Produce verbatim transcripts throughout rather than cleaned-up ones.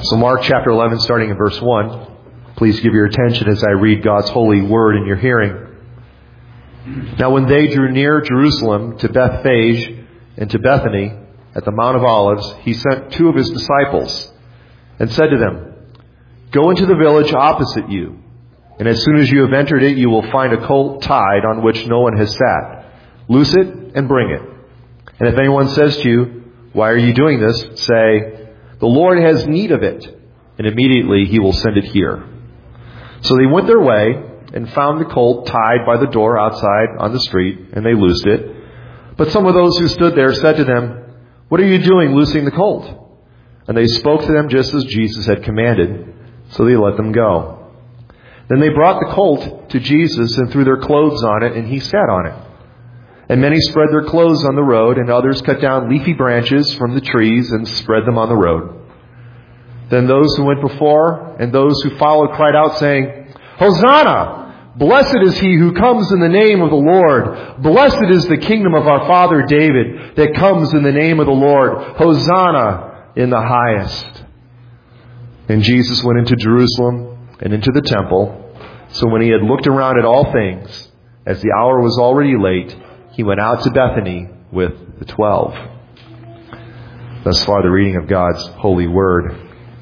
So Mark chapter eleven, starting in verse one. Please give your attention as I read God's holy word in your hearing. Now when they drew near Jerusalem to Bethphage and to Bethany at the Mount of Olives, he sent two of his disciples and said to them, "Go into the village opposite you, and as soon as you have entered it, you will find a colt tied on which no one has sat. Loose it and bring it. And if anyone says to you, 'Why are you doing this?' say, 'The Lord has need of it,' and immediately he will send it here." So they went their way and found the colt tied by the door outside on the street, and they loosed it. But some of those who stood there said to them, "What are you doing loosing the colt?" And they spoke to them just as Jesus had commanded, so they let them go. Then they brought the colt to Jesus and threw their clothes on it, and he sat on it. And many spread their clothes on the road, and others cut down leafy branches from the trees and spread them on the road. Then those who went before and those who followed cried out, saying, "Hosanna! Blessed is he who comes in the name of the Lord. Blessed is the kingdom of our father David that comes in the name of the Lord. Hosanna in the highest." And Jesus went into Jerusalem and into the temple. So when he had looked around at all things, as the hour was already late, he went out to Bethany with the twelve. Thus far the reading of God's holy word.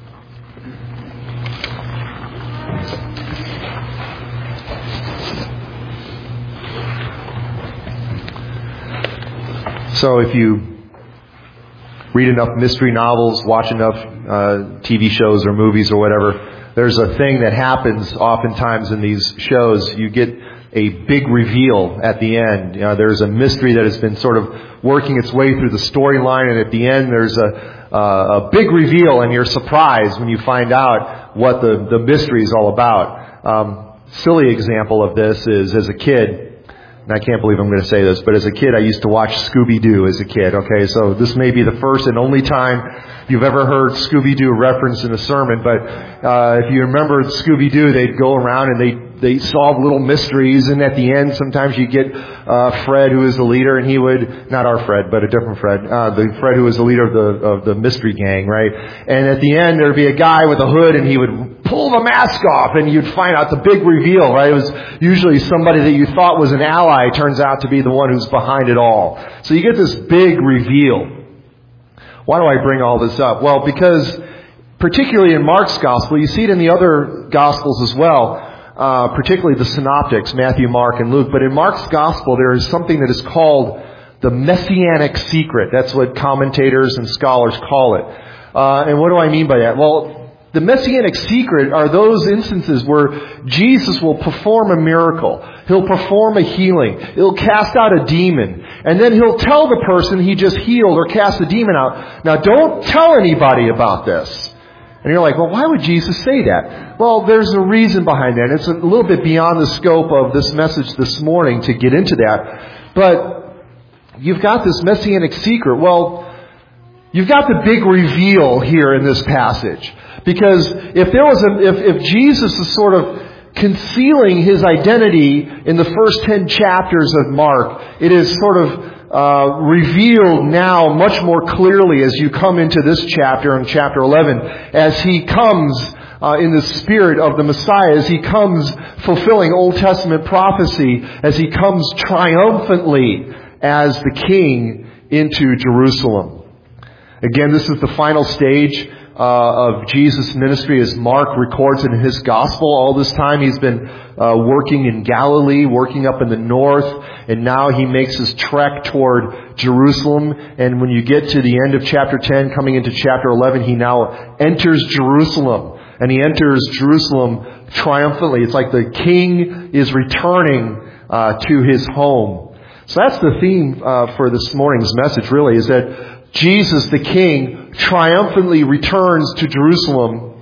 So if you read enough mystery novels, watch enough uh, T V shows or movies or whatever, there's a thing that happens oftentimes in these shows. You get a big reveal at the end. You know, there's a mystery that has been sort of working its way through the storyline, and at the end there's a, uh, a big reveal, and you're surprised when you find out what the, the mystery is all about. Um, silly example of this is, as a kid, and I can't believe I'm going to say this, but as a kid, I used to watch Scooby-Doo as a kid, okay? So this may be the first and only time you've ever heard Scooby-Doo referenced in a sermon, but uh if you remember Scooby-Doo, they'd go around and they they solve little mysteries, and at the end, sometimes you get uh Fred, who is the leader, and he would, not our Fred, but a different Fred, uh the Fred who was the leader of the of the mystery gang, right? And at the end, there'd be a guy with a hood, and he would pull the mask off, and you'd find out the big reveal, right? It was usually somebody that you thought was an ally turns out to be the one who's behind it all. So you get this big reveal. Why do I bring all this up? Well, because particularly in Mark's gospel, you see it in the other gospels as well, uh, particularly the synoptics, Matthew, Mark, and Luke. But in Mark's gospel, there is something that is called the messianic secret. That's what commentators and scholars call it. Uh, and what do I mean by that? Well, the messianic secret are those instances where Jesus will perform a miracle. He'll perform a healing. He'll cast out a demon. And then he'll tell the person he just healed or cast the demon out, "Now don't tell anybody about this." And you're like, well, why would Jesus say that? Well, there's a reason behind that. It's a little bit beyond the scope of this message this morning to get into that. But you've got this messianic secret. Well, you've got the big reveal here in this passage. Because if there was a, if, if Jesus is sort of concealing his identity in the first ten chapters of Mark, it is sort of uh, revealed now much more clearly as you come into this chapter, in chapter eleven, as he comes uh, in the spirit of the Messiah, as he comes fulfilling Old Testament prophecy, as he comes triumphantly as the King into Jerusalem. Again, this is the final stage Uh, of Jesus' ministry as Mark records it in his gospel. All this time he's been uh, working in Galilee, working up in the north, and now he makes his trek toward Jerusalem. And when you get to the end of chapter ten, coming into chapter eleven, he now enters Jerusalem. And he enters Jerusalem triumphantly. It's like the king is returning uh, to his home. So that's the theme uh, for this morning's message, really, is that Jesus, the King, triumphantly returns to Jerusalem.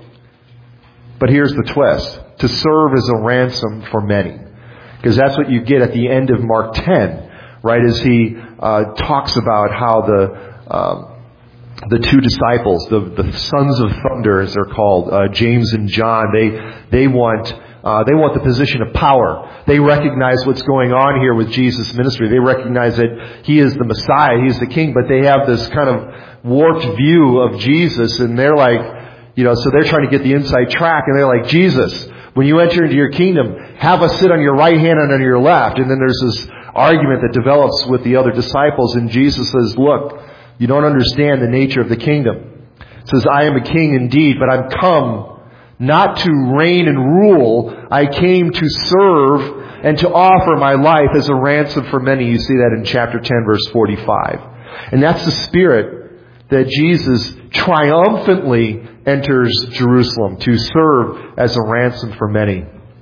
But here's the twist: to serve as a ransom for many. Because that's what you get at the end of Mark ten, right? As he uh, talks about how the um, the two disciples, the, the sons of thunder, as they're called, uh, James and John, they they want uh, they want the position of power. They recognize what's going on here with Jesus' ministry. They recognize that he is the Messiah, he's the King, but they have this kind of warped view of Jesus, and they're like, You know, so they're trying to get the inside track, and they're like, Jesus, when you enter into your kingdom, have us sit on your right hand and on your left. And then there's this argument that develops with the other disciples, and Jesus says, look, you don't understand the nature of the kingdom. He says, I am a king indeed, but I've come not to reign and rule. I came to serve and to offer my life as a ransom for many. You see that in chapter ten, verse forty-five. And that's the spirit that Jesus triumphantly enters Jerusalem to serve as a ransom for many.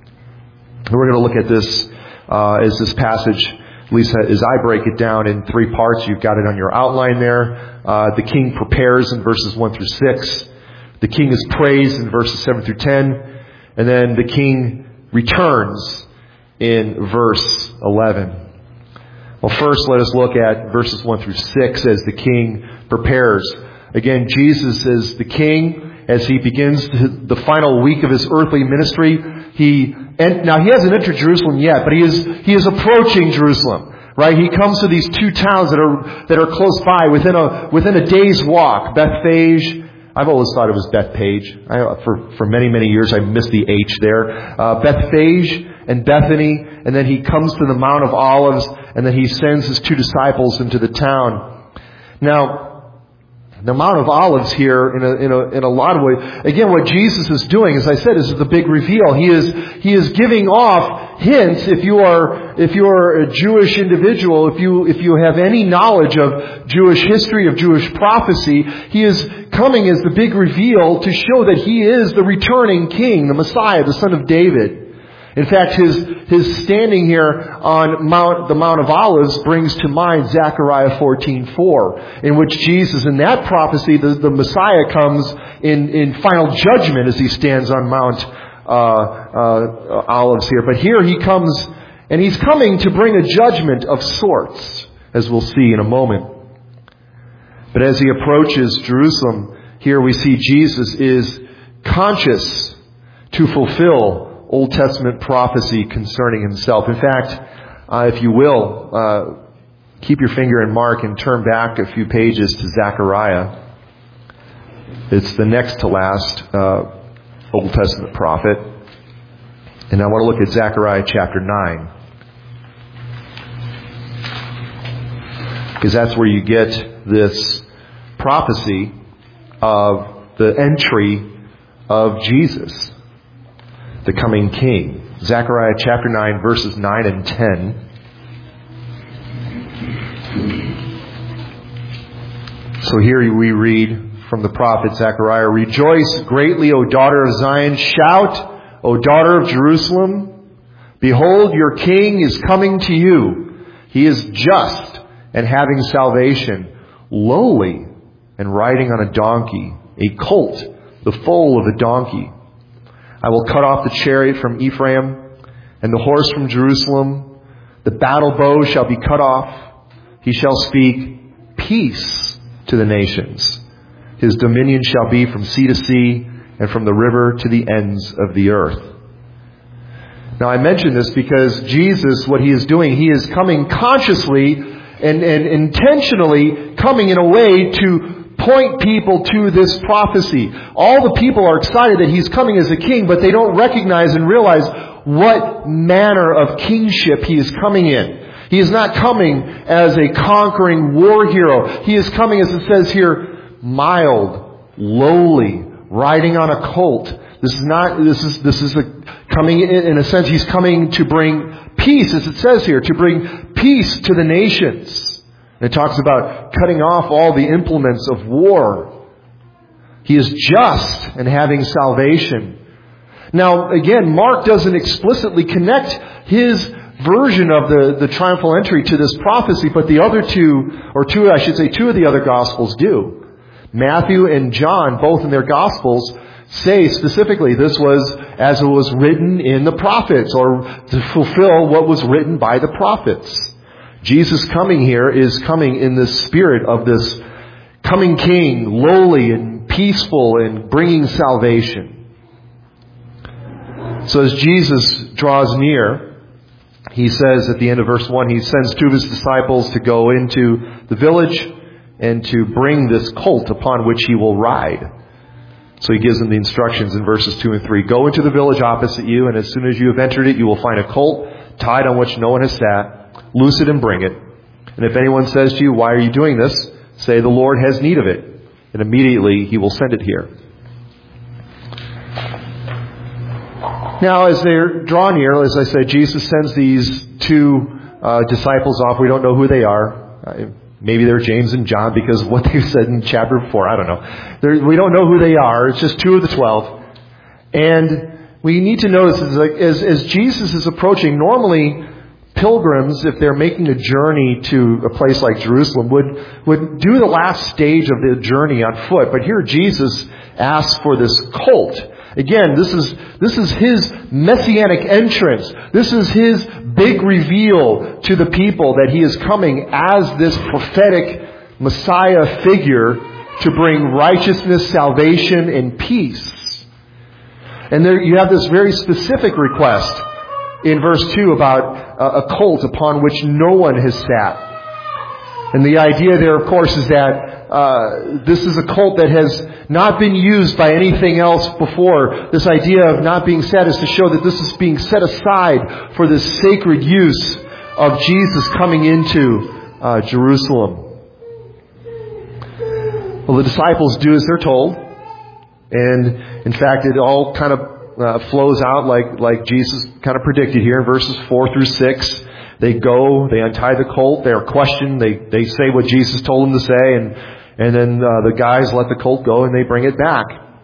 And we're going to look at this uh, as this passage, at least as I break it down, in three parts. You've got it on your outline there. Uh, the king prepares in verses one through six. The king is praised in verses seven through ten. And then the king returns in verse eleven. Well, first let us look at verses one through six as the king prepares. Again, Jesus is the king as he begins the final week of his earthly ministry. He and now he hasn't entered Jerusalem yet, but he is he is approaching Jerusalem. Right? He comes to these two towns that are that are close by, within a within a day's walk. Bethphage. I've always thought it was Bethpage. I, for for many many years I missed the H there. Uh, Bethphage and Bethany, and then he comes to the Mount of Olives, and then he sends his two disciples into the town. Now, the Mount of Olives here, in a, in a, in a lot of ways, again, what Jesus is doing, as I said, is the big reveal. He is, he is giving off hints. If you are, if you are a Jewish individual, if you, if you have any knowledge of Jewish history, of Jewish prophecy, he is coming as the big reveal to show that he is the returning king, the Messiah, the son of David. In fact, his his standing here on Mount the Mount of Olives brings to mind Zechariah fourteen four, in which Jesus, in that prophecy, the, the Messiah comes in, in final judgment as he stands on Mount uh, uh, Olives here. But here he comes, and he's coming to bring a judgment of sorts, as we'll see in a moment. But as he approaches Jerusalem, here we see Jesus is conscious to fulfill Old Testament prophecy concerning himself. In fact, uh, if you will, uh, keep your finger in Mark and turn back a few pages to Zechariah. It's the next to last uh, Old Testament prophet. And I want to look at Zechariah chapter nine. Because that's where you get this prophecy of the entry of Jesus, the coming king. Zechariah chapter nine, verses nine and ten. So here we read from the prophet Zechariah, "Rejoice greatly, O daughter of Zion. Shout, O daughter of Jerusalem. Behold, your king is coming to you. He is just and having salvation, lowly and riding on a donkey, a colt, the foal of a donkey. I will cut off the chariot from Ephraim and the horse from Jerusalem. The battle bow shall be cut off. He shall speak peace to the nations. His dominion shall be from sea to sea and from the river to the ends of the earth." Now I mention this because Jesus, what he is doing, he is coming consciously and, and intentionally coming in a way to point people to this prophecy. All the people are excited that he's coming as a king, but they don't recognize and realize what manner of kingship he is coming in. He is not coming as a conquering war hero. He is coming, as it says here, mild, lowly, riding on a colt. This is not, this is, this is a, coming in, in a sense, he's coming to bring peace, as it says here, to bring peace to the nations. It talks about cutting off all the implements of war. He is just and having salvation. Now, again, Mark doesn't explicitly connect his version of the, the triumphal entry to this prophecy, but the other two, or two, I should say, two of the other Gospels do. Matthew and John, both in their Gospels, say specifically this was as it was written in the prophets, or to fulfill what was written by the prophets. Jesus coming here is coming in the spirit of this coming king, lowly and peaceful and bringing salvation. So as Jesus draws near, he says at the end of verse one, he sends two of his disciples to go into the village and to bring this colt upon which he will ride. So he gives them the instructions in verses two and three. Go into the village opposite you, and as soon as you have entered it, you will find a colt tied on which no one has sat. Loose it and bring it. And if anyone says to you, why are you doing this? Say, the Lord has need of it. And immediately he will send it here. Now, as they're drawn near, as I said, Jesus sends these two uh, disciples off. We don't know who they are. Uh, maybe they're James and John because of what they've said in chapter four. I don't know. They're, we don't know who they are. It's just two of the twelve. And we need to notice is like, as, as Jesus is approaching, normally pilgrims, if they're making a journey to a place like Jerusalem, would, would do the last stage of the journey on foot. But here Jesus asks for this colt. Again, this is, this is his messianic entrance. This is his big reveal to the people that he is coming as this prophetic Messiah figure to bring righteousness, salvation, and peace. And there you have this very specific request in verse two about a colt upon which no one has sat. And the idea there, of course, is that uh, this is a colt that has not been used by anything else before. This idea of not being set is to show that this is being set aside for this sacred use of Jesus coming into uh, Jerusalem. Well, the disciples do as they're told. And in fact, it all kind of uh, flows out like, like Jesus kind of predicted here in verses four through six. They go, they untie the colt, they are questioned, they, they say what Jesus told them to say, and, and then uh, the guys let the colt go and they bring it back.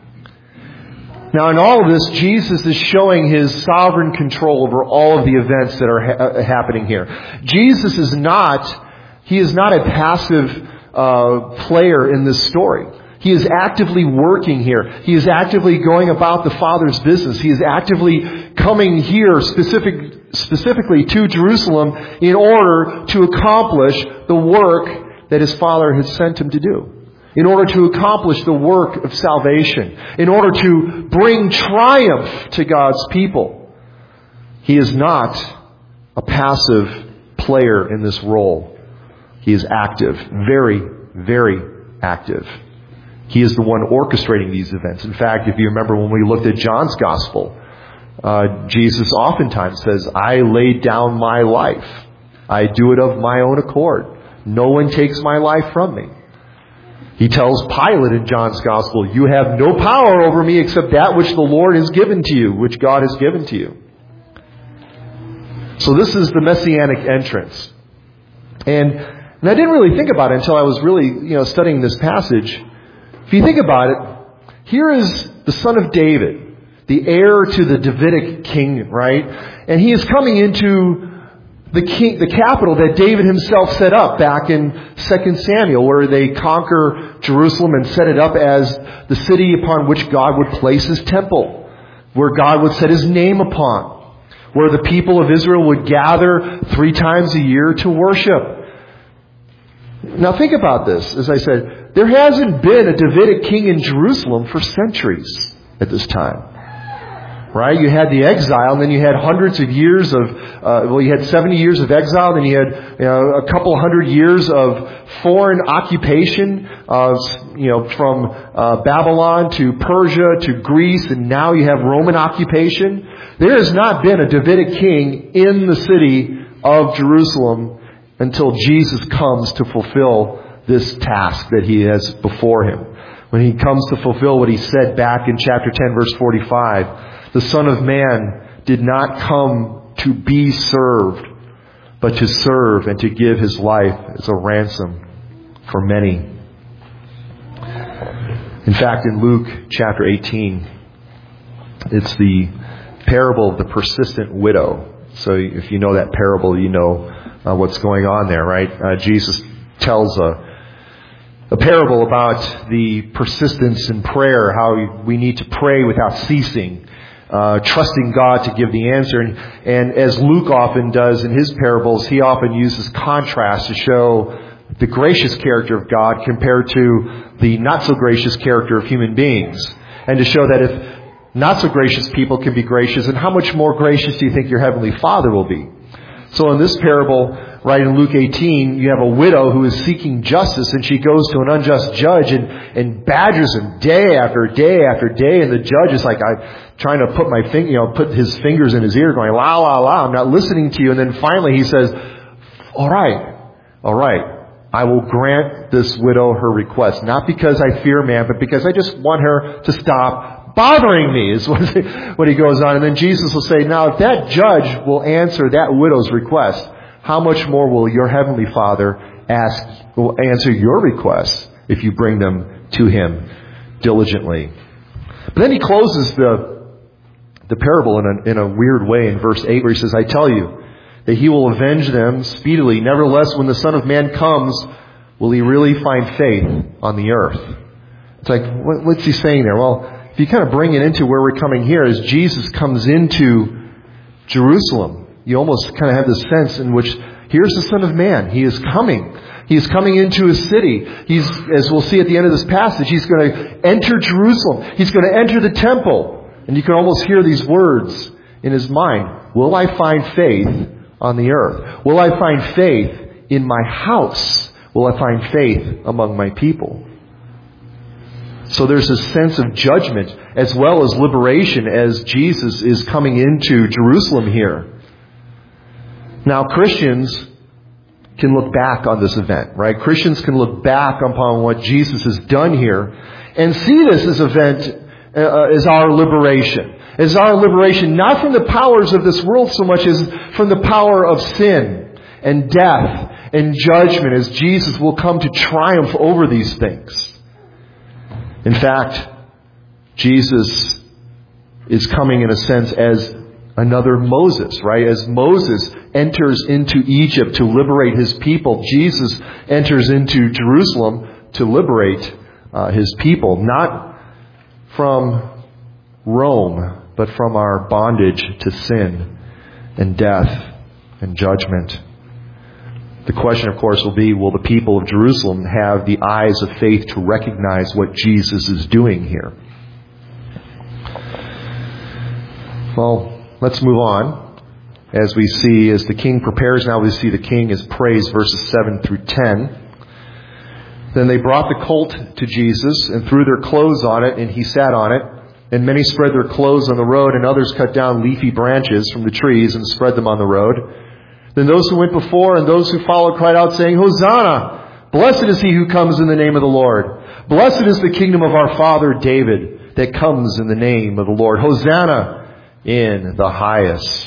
Now in all of this, Jesus is showing his sovereign control over all of the events that are ha- happening here. Jesus is not, he is not a passive uh, player in this story. He is actively working here. He is actively going about the Father's business. He is actively coming here specific, specifically to Jerusalem in order to accomplish the work that his Father has sent him to do. In order to accomplish the work of salvation. In order to bring triumph to God's people. He is not a passive player in this role. He is active. Very, very active. He is the one orchestrating these events. In fact, if you remember when we looked at John's Gospel, uh, Jesus oftentimes says, I laid down my life. I do it of my own accord. No one takes my life from me. He tells Pilate in John's Gospel, you have no power over me except that which the Lord has given to you, which God has given to you. So this is the messianic entrance. And, and I didn't really think about it until I was really, you know, studying this passage. If you think about it, here is the son of David, the heir to the Davidic king, right? And he is coming into the king, the capital that David himself set up back in Second Samuel, where they conquer Jerusalem and set it up as the city upon which God would place his temple, where God would set his name upon, where the people of Israel would gather three times a year to worship. Now think about this. As I said, there hasn't been a Davidic king in Jerusalem for centuries at this time. Right? You had the exile, and then you had hundreds of years of, uh, well, you had seventy years of exile, then you had, you know, a couple hundred years of foreign occupation, uh, you know, from uh, Babylon to Persia to Greece, and now you have Roman occupation. There has not been a Davidic king in the city of Jerusalem until Jesus comes to fulfill this task that he has before him. When he comes to fulfill what he said back in chapter ten, verse forty-five, the Son of Man did not come to be served, but to serve and to give his life as a ransom for many. In fact, in Luke chapter eighteen, it's the parable of the persistent widow. So if you know that parable, you know uh, what's going on there, right? Uh, Jesus tells a A parable about the persistence in prayer, how we need to pray without ceasing, uh, trusting God to give the answer. And, and as Luke often does in his parables, he often uses contrast to show the gracious character of God compared to the not so gracious character of human beings. And to show that if not so gracious people can be gracious, then how much more gracious do you think your Heavenly Father will be? So in this parable, right, in Luke eighteen, you have a widow who is seeking justice, and she goes to an unjust judge and, and badgers him day after day after day, and the judge is like, I'm trying to put my finger, you know, put his fingers in his ear going, la, la, la, I'm not listening to you. And then finally he says, all right, all right, I will grant this widow her request, not because I fear man, but because I just want her to stop bothering me, is what he goes on. And then Jesus will say, now if that judge will answer that widow's request, how much more will your heavenly Father ask, will answer your requests if you bring them to him diligently? But then he closes the the parable in a, in a weird way in verse eight, where he says, I tell you that he will avenge them speedily. Nevertheless, when the Son of Man comes, will he really find faith on the earth? It's like, what, what's he saying there? Well, if you kind of bring it into where we're coming here, as Jesus comes into Jerusalem, you almost kind of have this sense in which here's the Son of Man. He is coming. He is coming into his city. He's, as we'll see at the end of this passage, he's going to enter Jerusalem. He's going to enter the temple. And you can almost hear these words in his mind. Will I find faith on the earth? Will I find faith in my house? Will I find faith among my people? So there's a sense of judgment as well as liberation as Jesus is coming into Jerusalem here. Now, Christians can look back on this event, right? Christians can look back upon what Jesus has done here and see this as event uh, as our liberation. As our liberation, not from the powers of this world so much as from the power of sin and death and judgment, as Jesus will come to triumph over these things. In fact, Jesus is coming in a sense as another Moses, right? As Moses enters into Egypt to liberate his people, Jesus enters into Jerusalem to liberate uh, his people, not from Rome, but from our bondage to sin and death and judgment. The question, of course, will be, will the people of Jerusalem have the eyes of faith to recognize what Jesus is doing here? Well, let's move on. As we see, as the king prepares, now we see the king is praised, verses seven through ten. Then they brought the colt to Jesus and threw their clothes on it, and he sat on it. And many spread their clothes on the road, and others cut down leafy branches from the trees and spread them on the road. Then those who went before and those who followed cried out, saying, Hosanna! Blessed is he who comes in the name of the Lord. Blessed is the kingdom of our father David that comes in the name of the Lord. Hosanna in the highest.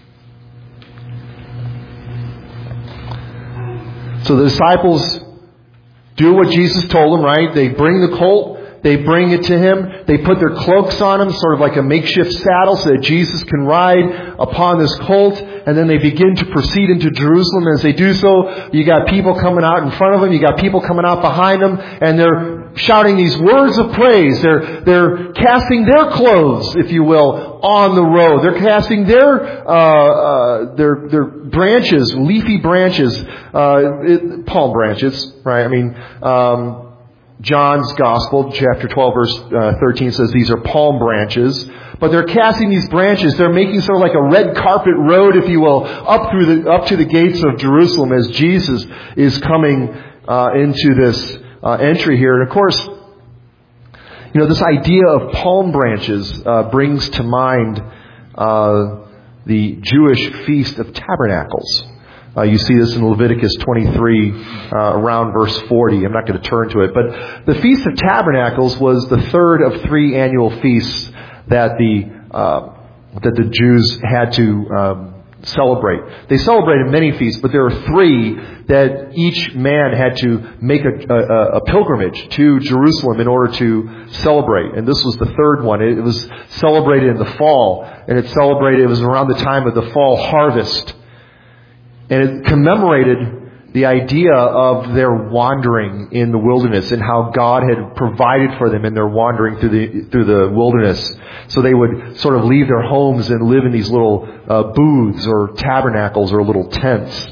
So the disciples do what Jesus told them, right? They bring the colt. They bring it to him. They put their cloaks on him, sort of like a makeshift saddle, so that Jesus can ride upon this colt. And then they begin to proceed into Jerusalem. As they do so, you got people coming out in front of them. You got people coming out behind them. And they're shouting these words of praise. They're, they're casting their clothes, if you will, on the road. They're casting their, uh, uh, their, their branches, leafy branches, uh, it, palm branches, right? I mean, um, John's Gospel, chapter twelve, verse uh, thirteen says these are palm branches. But they're casting these branches. They're making sort of like a red carpet road, if you will, up through the up to the gates of Jerusalem as Jesus is coming uh, into this uh, entry here. And of course, you know, this idea of palm branches uh, brings to mind uh, the Jewish Feast of Tabernacles. Uh, you see this in Leviticus twenty-three, uh, around verse forty. I'm not going to turn to it. But the Feast of Tabernacles was the third of three annual feasts that the uh, that the Jews had to um, celebrate. They celebrated many feasts, but there are three that each man had to make a, a, a pilgrimage to Jerusalem in order to celebrate. And this was the third one. It was celebrated in the fall, and it celebrated. It was around the time of the fall harvest. And it commemorated the idea of their wandering in the wilderness and how God had provided for them in their wandering through the through the wilderness. So they would sort of leave their homes and live in these little uh, booths or tabernacles or little tents.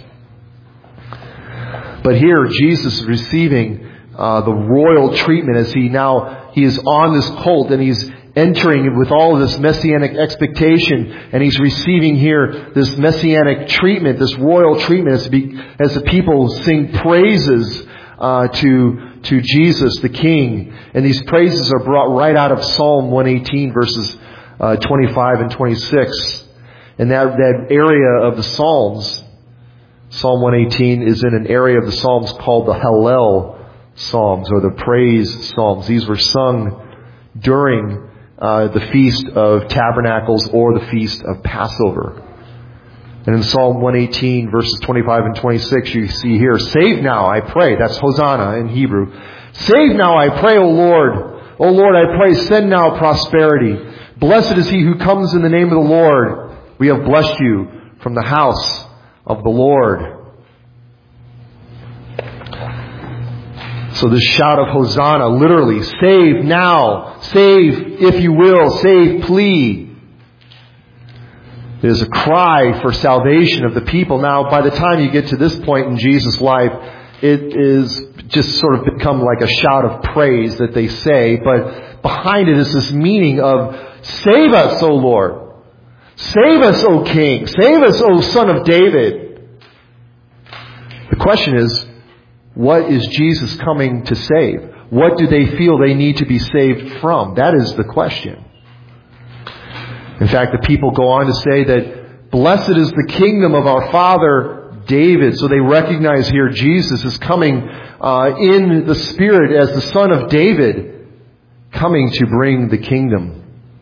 But here Jesus is receiving uh, the royal treatment as he now he is on this colt and he's entering with all of this messianic expectation, and he's receiving here this messianic treatment, this royal treatment, as, be, as the people sing praises uh, to to Jesus the King. And these praises are brought right out of Psalm one eighteen, verses uh, twenty-five and twenty-six. And that, that area of the Psalms, Psalm one eighteen, is in an area of the Psalms called the Hallel Psalms, or the Praise Psalms. These were sung during uh, the Feast of Tabernacles or the Feast of Passover. And in Psalm one eighteen, verses twenty-five and twenty-six, you see here, "Save now, I pray." That's Hosanna in Hebrew. "Save now, I pray, O Lord. O Lord, I pray, send now prosperity. Blessed is he who comes in the name of the Lord. We have blessed you from the house of the Lord." So this shout of Hosanna, literally, save now, save if you will, save, plead. It is a cry for salvation of the people. Now, by the time you get to this point in Jesus' life, it is just sort of become like a shout of praise that they say. But behind it is this meaning of, save us, O Lord. Save us, O King. Save us, O Son of David. The question is, what is Jesus coming to save? What do they feel they need to be saved from? That is the question. In fact, the people go on to say that blessed is the kingdom of our father David. So they recognize here Jesus is coming uh, in the Spirit as the Son of David, coming to bring the kingdom.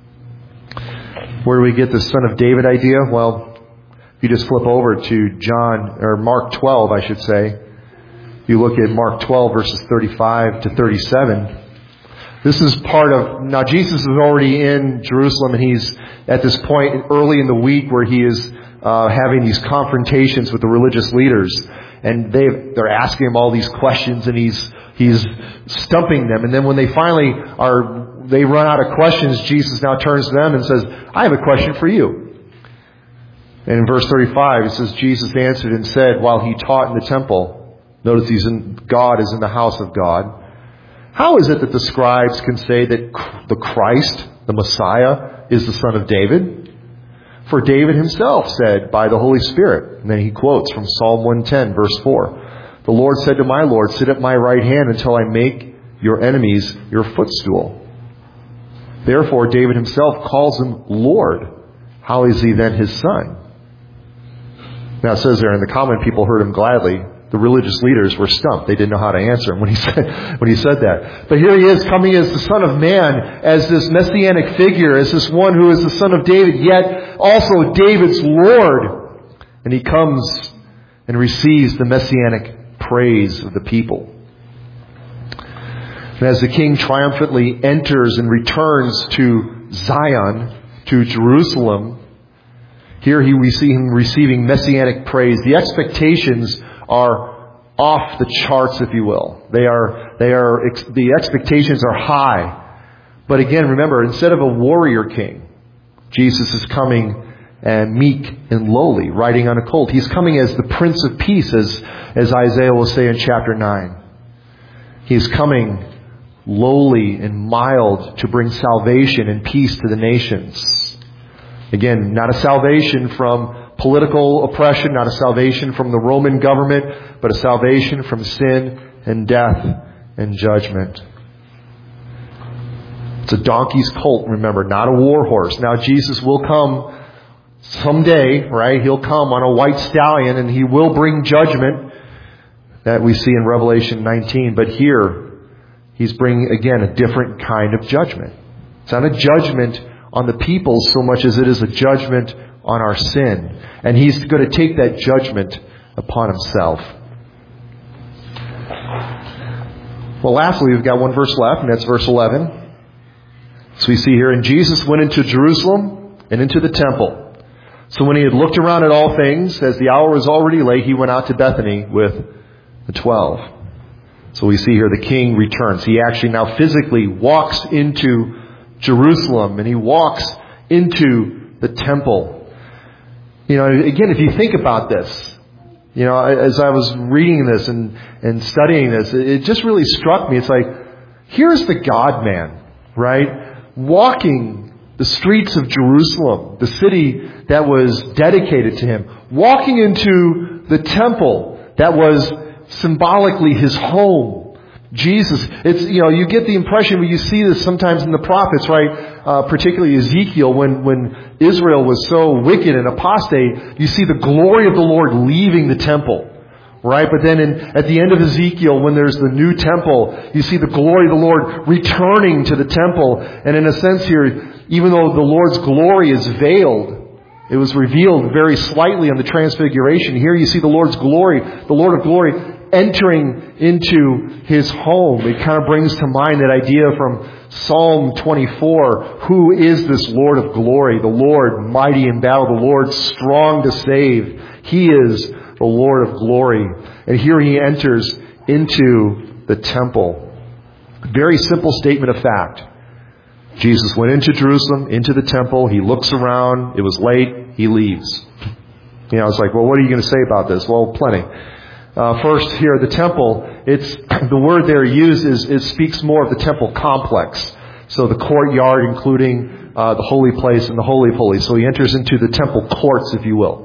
Where do we get the Son of David idea? Well, if you just flip over to John, or Mark twelve, I should say. If you look at Mark twelve, verses thirty-five to thirty-seven. This is part of, now Jesus is already in Jerusalem, and he's at this point early in the week where he is uh, having these confrontations with the religious leaders. And they they're asking him all these questions, and he's he's stumping them. And then when they finally are, they run out of questions, Jesus now turns to them and says, "I have a question for you." And in verse thirty-five, it says, "Jesus answered and said, while he taught in the temple," notice he's in, God is in the house of God, "How is it that the scribes can say that the Christ, the Messiah, is the Son of David? For David himself said by the Holy Spirit," and then he quotes from Psalm one ten, verse four, "The Lord said to my Lord, sit at my right hand until I make your enemies your footstool. Therefore David himself calls him Lord. How is he then his son?" Now it says there, and the common people heard him gladly. The religious leaders were stumped. They didn't know how to answer him when he said, when he said that. But here he is coming as the Son of Man, as this messianic figure, as this one who is the Son of David, yet also David's Lord. And he comes and receives the messianic praise of the people. And as the King triumphantly enters and returns to Zion, to Jerusalem, here he, we see him receiving messianic praise. The expectations are off the charts, if you will. They are, they are, the expectations are high. But again, remember, instead of a warrior king, Jesus is coming and meek and lowly, riding on a colt. He's coming as the Prince of Peace, as, as Isaiah will say in chapter nine. He's coming lowly and mild to bring salvation and peace to the nations. Again, not a salvation from political oppression, not a salvation from the Roman government, but a salvation from sin and death and judgment. It's a donkey's colt, remember, not a war horse. Now Jesus will come someday, right? He'll come on a white stallion, and he will bring judgment that we see in Revelation nineteen. But here, he's bringing, again, a different kind of judgment. It's not a judgment on the people so much as it is a judgment on our sin. And he's going to take that judgment upon himself. Well, lastly, we've got one verse left, and that's verse eleven. So we see here, "And Jesus went into Jerusalem and into the temple. So when he had looked around at all things, as the hour was already late, he went out to Bethany with the twelve." So we see here the King returns. He actually now physically walks into Jerusalem, and he walks into the temple. You know, again, if you think about this, you know, as I was reading this and, and studying this, it just really struck me. It's like, here's the God-man, right? walking the streets of Jerusalem, the city that was dedicated to him, walking into the temple that was symbolically his home. Jesus, it's, you know, you get the impression when you see this sometimes in the prophets, right? Uh, particularly Ezekiel, when, when Israel was so wicked and apostate, you see the glory of the Lord leaving the temple. Right? But then in, at the end of Ezekiel, when there's the new temple, you see the glory of the Lord returning to the temple. And in a sense here, even though the Lord's glory is veiled, it was revealed very slightly on the transfiguration. Here you see the Lord's glory, the Lord of glory, entering into his home. It kind of brings to mind that idea from Psalm twenty-four. Who is this Lord of glory? The Lord mighty in battle, the Lord strong to save. He is the Lord of glory. And here he enters into the temple. Very simple statement of fact. Jesus went into Jerusalem, into the temple. He looks around. It was late. He leaves. You know, it's like, well, what are you going to say about this? Well, plenty. Uh, first, here, the temple, it's, the word there used is, it speaks more of the temple complex. So the courtyard, including uh, the holy place and the holy of holies. So he enters into the temple courts, if you will.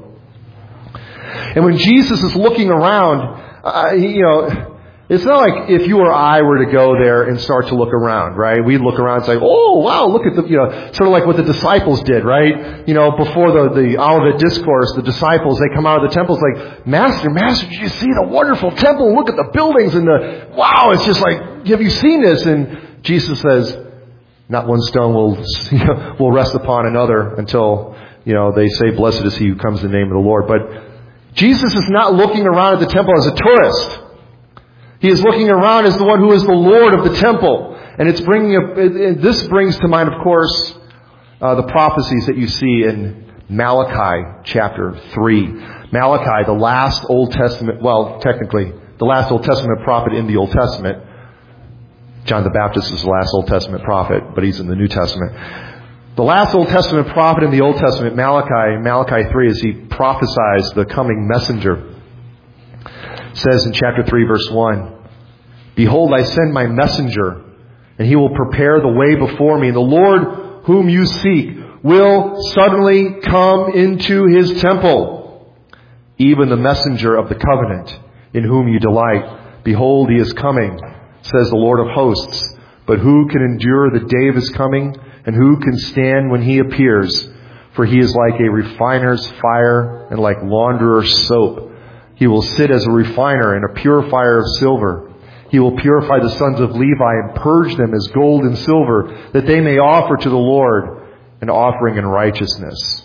And when Jesus is looking around, uh, you know, it's not like if you or I were to go there and start to look around, right? We'd look around and say, oh, wow, look at the, you know, sort of like what the disciples did, right? You know, before the, the Olivet Discourse, the disciples, they come out of the temple, it's like, Master, Master, did you see the wonderful temple? Look at the buildings and the, wow, it's just like, have you seen this? And Jesus says, not one stone will, you know, will rest upon another until, you know, they say, blessed is he who comes in the name of the Lord. But Jesus is not looking around at the temple as a tourist. He is looking around as the one who is the Lord of the temple. And it's bringing a, it, this brings to mind, of course, uh, the prophecies that you see in Malachi chapter three. Malachi, the last Old Testament, well, technically, the last Old Testament prophet in the Old Testament. John the Baptist is the last Old Testament prophet, but he's in the New Testament. The last Old Testament prophet in the Old Testament, Malachi, Malachi three, as he prophesies the coming messenger, says in chapter three, verse one, behold, I send my messenger, and he will prepare the way before me. And the Lord whom you seek will suddenly come into his temple, even the messenger of the covenant, in whom you delight. Behold, he is coming, says the Lord of hosts. But who can endure the day of his coming? And who can stand when he appears? For he is like a refiner's fire and like launderer's soap. He will sit as a refiner and a purifier of silver. He will purify the sons of Levi and purge them as gold and silver, that they may offer to the Lord an offering in righteousness.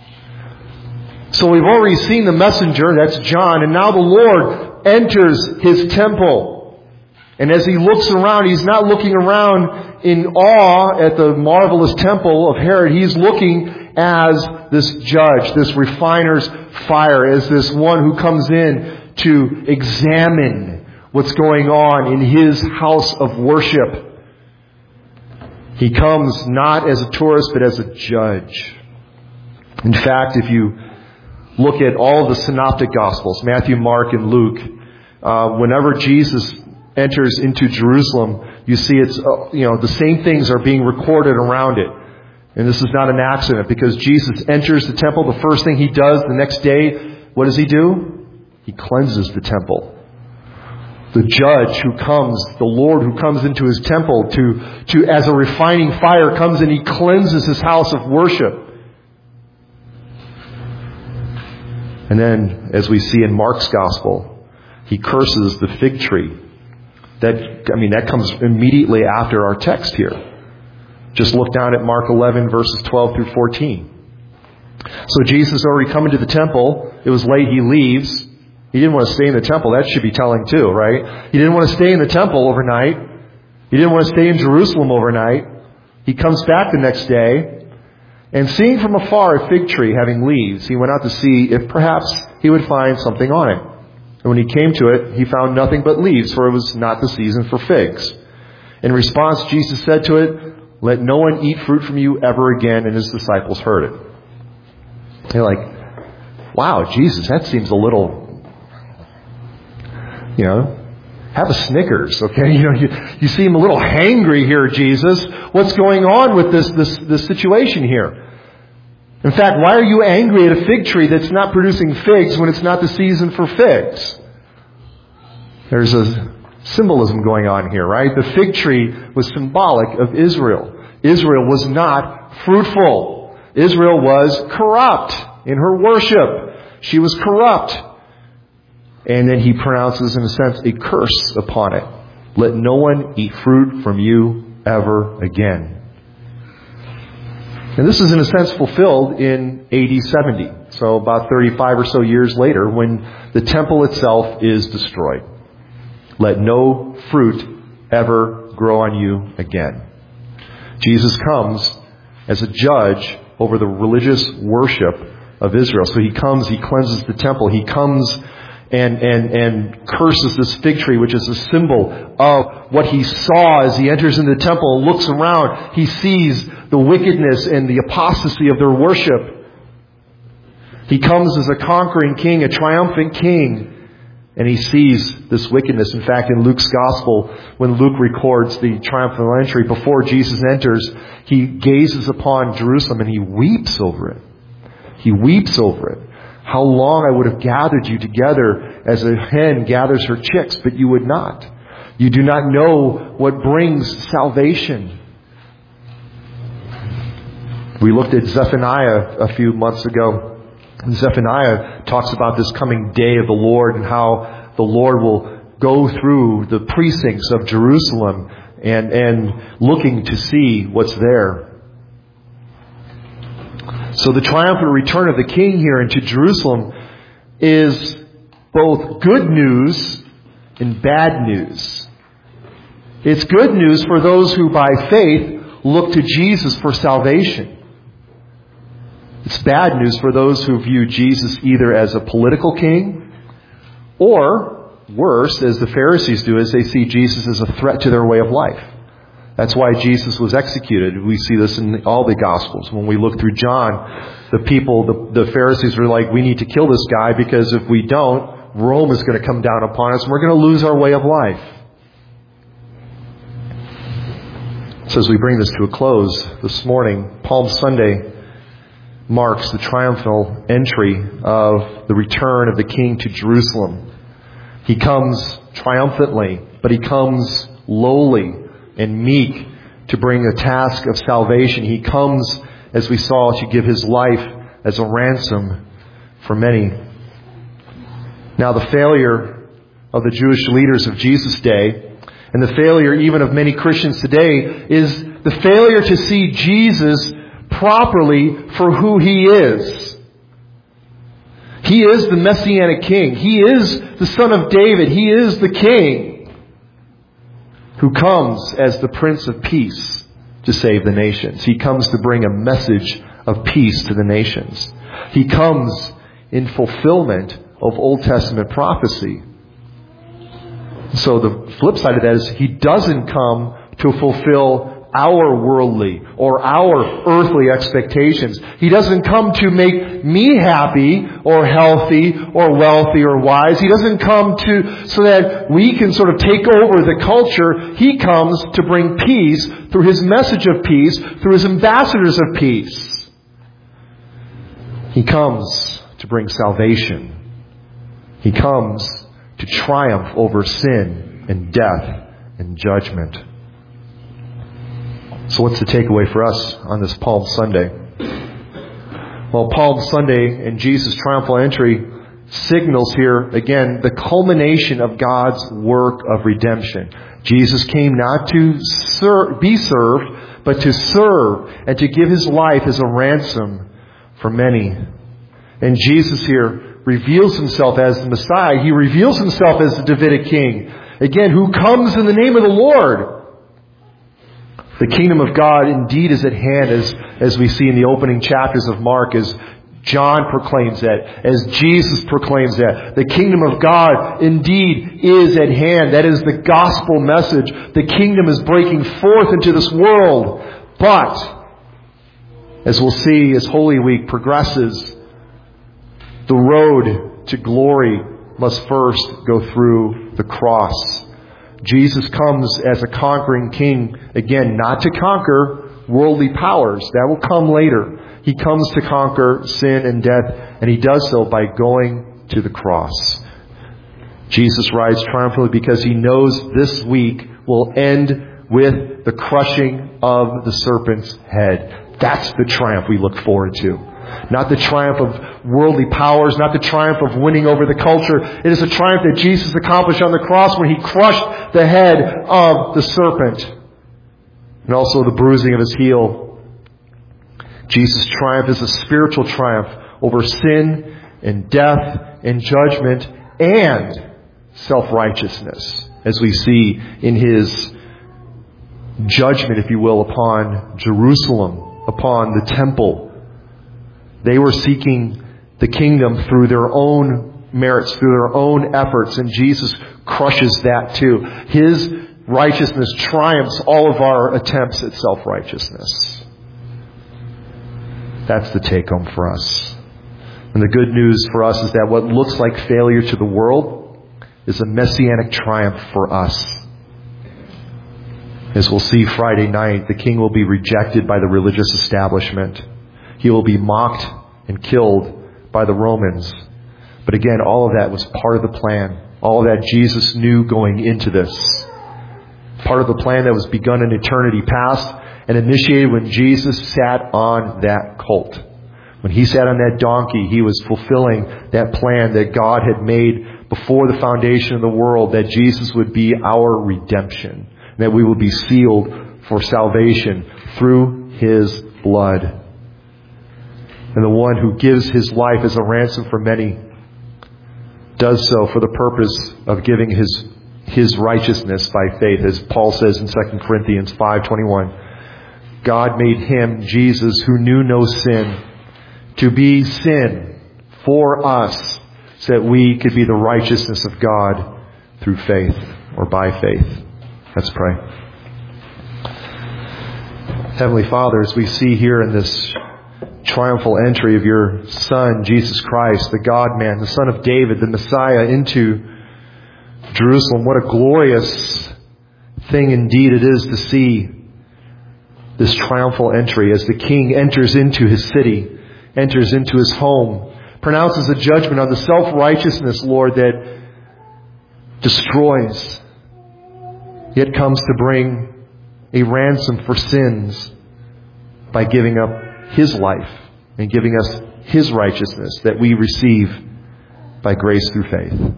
So we've already seen the messenger, that's John, and now the Lord enters his temple. And as he looks around, he's not looking around in awe at the marvelous temple of Herod. He's looking as this judge, this refiner's fire, as this one who comes in to examine what's going on in his house of worship. He comes not as a tourist, but as a judge. In fact, if you look at all the synoptic gospels, Matthew, Mark, and Luke, uh, whenever Jesus enters into Jerusalem, you see it's, uh, you know, the same things are being recorded around it. And this is not an accident, because Jesus enters the temple. The first thing he does the next day, what does he do? He cleanses the temple. The judge who comes, the Lord who comes into his temple to, to as a refining fire comes and he cleanses his house of worship. And then, as we see in Mark's gospel, he curses the fig tree. That, I mean, that comes immediately after our text here. Just look down at Mark eleven, verses twelve through fourteen. So Jesus already come into the temple. It was late. He leaves. He didn't want to stay in the temple. That should be telling too, right? He didn't want to stay in the temple overnight. He didn't want to stay in Jerusalem overnight. He comes back the next day. And seeing from afar a fig tree having leaves, he went out to see if perhaps he would find something on it. And when he came to it, he found nothing but leaves, for it was not the season for figs. In response, Jesus said to it, let no one eat fruit from you ever again. And his disciples heard it. They're like, wow, Jesus, that seems a little, you know. Have a Snickers, okay? You know, you, you seem a little hangry here, Jesus. What's going on with this, this, this situation here? In fact, why are you angry at a fig tree that's not producing figs when it's not the season for figs? There's a symbolism going on here, right? The fig tree was symbolic of Israel. Israel was not fruitful. Israel was corrupt in her worship. She was corrupt. And then he pronounces, in a sense, a curse upon it. Let no one eat fruit from you ever again. And this is, in a sense, fulfilled in A D seventy. So about thirty-five or so years later, when the temple itself is destroyed. Let no fruit ever grow on you again. Jesus comes as a judge over the religious worship of Israel. So he comes, he cleanses the temple. He comes and, and, and curses this fig tree, which is a symbol of what he saw as he enters into the temple and looks around. He sees the wickedness and the apostasy of their worship. He comes as a conquering king, a triumphant king. And he sees this wickedness. In fact, in Luke's gospel, when Luke records the triumphal entry, before Jesus enters, he gazes upon Jerusalem and he weeps over it. He weeps over it. How long I would have gathered you together as a hen gathers her chicks, but you would not. You do not know what brings salvation. We looked at Zephaniah a few months ago. And Zephaniah talks about this coming day of the Lord and how the Lord will go through the precincts of Jerusalem and, and looking to see what's there. So the triumphant return of the King here into Jerusalem is both good news and bad news. It's good news for those who by faith look to Jesus for salvation. It's bad news for those who view Jesus either as a political king or, worse, as the Pharisees do, as they see Jesus as a threat to their way of life. That's why Jesus was executed. We see this in all the Gospels. When we look through John, the people, the, the Pharisees were like, we need to kill this guy because if we don't, Rome is going to come down upon us and we're going to lose our way of life. So as we bring this to a close this morning, Palm Sunday marks the triumphal entry of the return of the King to Jerusalem. He comes triumphantly, but he comes lowly and meek to bring a task of salvation. He comes, as we saw, to give his life as a ransom for many. Now, the failure of the Jewish leaders of Jesus' day, and the failure even of many Christians today, is the failure to see Jesus properly for who he is. He is the Messianic King. He is the Son of David. He is the King who comes as the Prince of Peace to save the nations. He comes to bring a message of peace to the nations. He comes in fulfillment of Old Testament prophecy. So the flip side of that is he doesn't come to fulfill our worldly or our earthly expectations. He doesn't come to make me happy or healthy or wealthy or wise. He doesn't come to so that we can sort of take over the culture. He comes to bring peace through his message of peace, through his ambassadors of peace. He comes to bring salvation. He comes to triumph over sin and death and judgment. So what's the takeaway for us on this Palm Sunday? Well, Palm Sunday and Jesus' triumphal entry signals here, again, the culmination of God's work of redemption. Jesus came not to ser- be served, but to serve and to give his life as a ransom for many. And Jesus here reveals himself as the Messiah. He reveals himself as the Davidic king. Again, who comes in the name of the Lord. The kingdom of God indeed is at hand, as, as we see in the opening chapters of Mark, as John proclaims that, as Jesus proclaims that. The kingdom of God indeed is at hand. That is the gospel message. The kingdom is breaking forth into this world. But, as we'll see as Holy Week progresses, the road to glory must first go through the cross. Jesus comes as a conquering king, again, not to conquer worldly powers. That will come later. He comes to conquer sin and death, and He does so by going to the cross. Jesus rides triumphantly because He knows this week will end with the crushing of the serpent's head. That's the triumph we look forward to. Not the triumph of worldly powers, not the triumph of winning over the culture. It is a triumph that Jesus accomplished on the cross when He crushed the head of the serpent. And also the bruising of His heel. Jesus' triumph is a spiritual triumph over sin and death and judgment and self-righteousness, as we see in His judgment, if you will, upon Jerusalem, upon the temple. They were seeking the kingdom through their own merits, through their own efforts, and Jesus crushes that too. His righteousness triumphs all of our attempts at self-righteousness. That's the take-home for us. And the good news for us is that what looks like failure to the world is a messianic triumph for us. As we'll see Friday night, the king will be rejected by the religious establishment. He will be mocked and killed by the Romans. But again, all of that was part of the plan. All of that Jesus knew going into this. Part of the plan that was begun in eternity past and initiated when Jesus sat on that colt. When He sat on that donkey, He was fulfilling that plan that God had made before the foundation of the world, that Jesus would be our redemption, that we will be sealed for salvation through His blood. And the one who gives His life as a ransom for many does so for the purpose of giving His His righteousness by faith. As Paul says in Second Corinthians five twenty-one, God made Him, Jesus, who knew no sin, to be sin for us, so that we could be the righteousness of God through faith, or by faith. Let's pray. Heavenly Father, as we see here in this triumphal entry of Your Son, Jesus Christ, the God-man, the Son of David, the Messiah, into Jerusalem, what a glorious thing indeed it is to see this triumphal entry as the King enters into His city, enters into His home, pronounces a judgment on the self-righteousness, Lord, that destroys, yet comes to bring a ransom for sins by giving up His life and giving us His righteousness that we receive by grace through faith.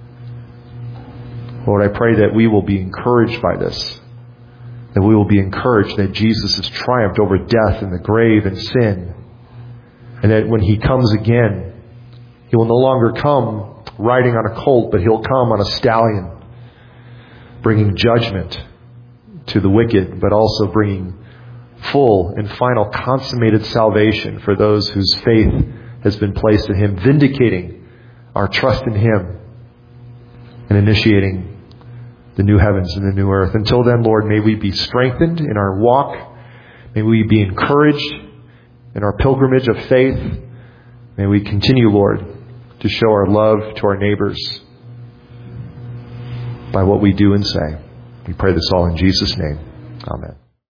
Lord, I pray that we will be encouraged by this, that we will be encouraged that Jesus has triumphed over death and the grave and sin, and that when He comes again, He will no longer come riding on a colt, but He'll come on a stallion, bringing judgment to the wicked, but also bringing full and final consummated salvation for those whose faith has been placed in Him, vindicating our trust in Him and initiating the new heavens and the new earth. Until then, Lord, may we be strengthened in our walk. May we be encouraged in our pilgrimage of faith. May we continue, Lord, to show our love to our neighbors by what we do and say. We pray this all in Jesus' name. Amen.